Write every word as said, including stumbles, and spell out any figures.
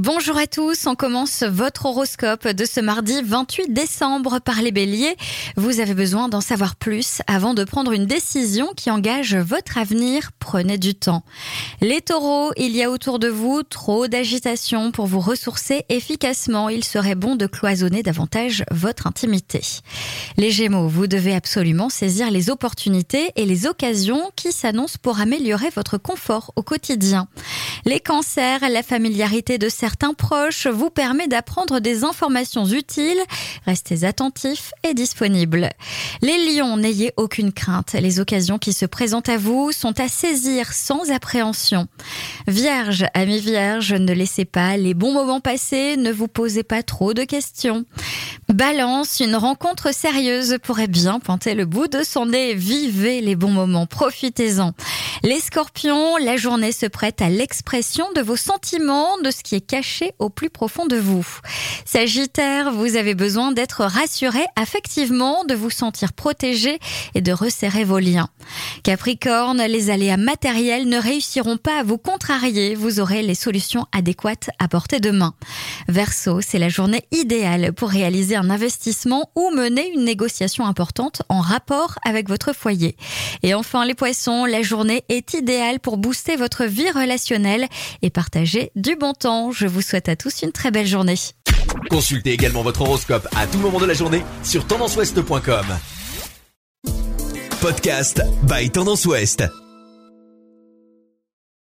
Bonjour à tous, on commence votre horoscope de ce mardi vingt-huit décembre par les béliers. Vous avez besoin d'en savoir plus avant de prendre une décision qui engage votre avenir. Prenez du temps. Les taureaux, il y a autour de vous trop d'agitation pour vous ressourcer efficacement. Il serait bon de cloisonner davantage votre intimité. Les gémeaux, vous devez absolument saisir les opportunités et les occasions qui s'annoncent pour améliorer votre confort au quotidien. Les cancers, la familiarité de certains proches vous permet d'apprendre des informations utiles. Restez attentifs et disponibles. Les lions, n'ayez aucune crainte. Les occasions qui se présentent à vous sont à saisir sans appréhension. Vierge, amis vierges, ne laissez pas les bons moments passer, ne vous posez pas trop de questions. Balance, une rencontre sérieuse pourrait bien pointer le bout de son nez. Vivez les bons moments, profitez-en. Les scorpions, la journée se prête à l'expression de vos sentiments, de ce qui est caché au plus profond de vous. Sagittaire, vous avez besoin d'être rassuré affectivement, de vous sentir protégé et de resserrer vos liens. Capricorne, les aléas matériels ne réussiront pas à vous contrarier, vous aurez les solutions adéquates à portée de main. Verseau, c'est la journée idéale pour réaliser un investissement ou mener une négociation importante en rapport avec votre foyer. Et enfin les poissons, la journée est idéale pour booster votre vie relationnelle et partager du bon temps. Je vous souhaite à tous une très belle journée. Consultez également votre horoscope à tout moment de la journée sur tendance ouest point com. Podcast by Tendance Ouest.